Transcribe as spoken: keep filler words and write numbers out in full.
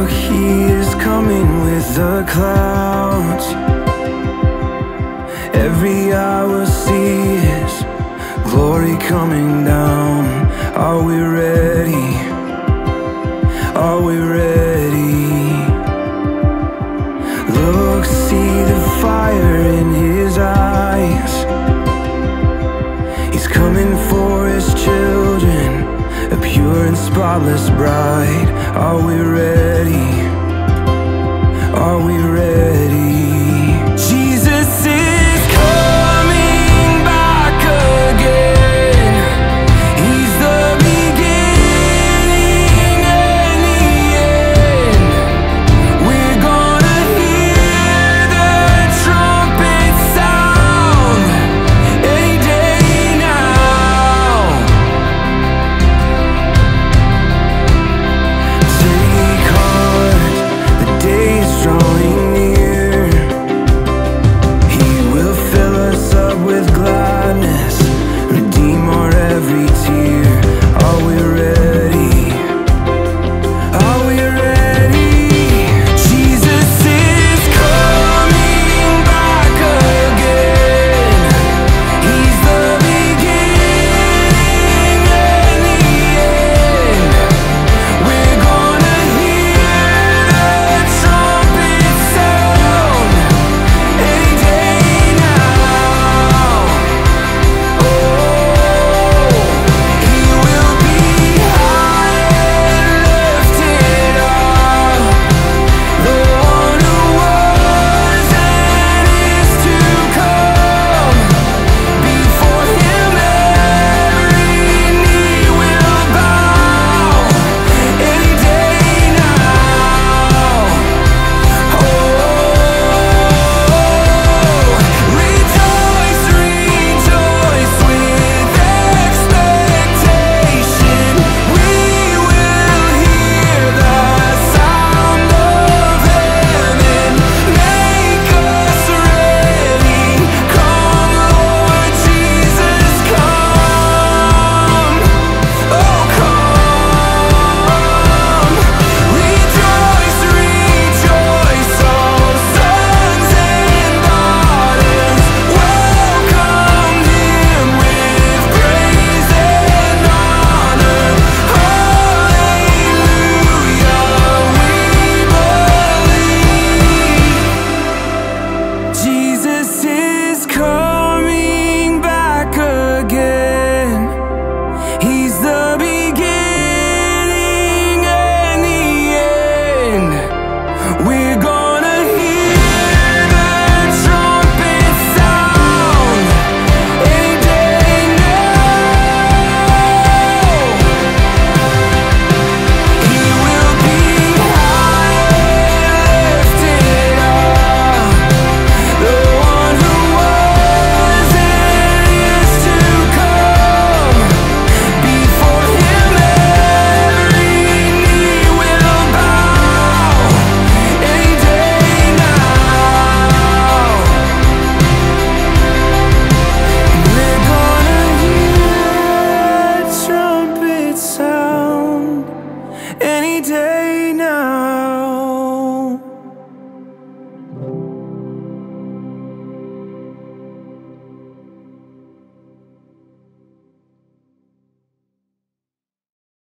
Look, he is coming with the clouds. Every eye will see his glory coming down. Are we ready? Are we ready? Look, see the fire in his eyes. He's coming for his children, a pure and spotless bride. Are we ready? Are we ready? Jesus is coming back again. He's the beginning and the end. We're gonna hear the trumpet sound any day now. Take heart, the day is drawing near. He will fill us up with gladness, redeem our every tear. Are we ready? Are we ready? Jesus is coming back again. He's the beginning and the end. We're gonna hear the trumpet sound any day now. Oh, he will be high and lifted up, the one who was and is to come. Before him every knee will bow any day now. Oh, rejoice, rejoice with expectation. We will hear the sound of heaven. Make us ready. Come, Lord Jesus, come. Oh, come. Rejoice, rejoice, all sons and daughters. Welcome him with praise and honor. Hallelujah, we believe. Jesus is coming back again. He's the beginning and the end. We're gonna hear the trumpet sound any day now. He will be high and lifted up, the one who was and is to come. Before him every knee will bow any day now. We're gonna hear that trumpet sound any day now.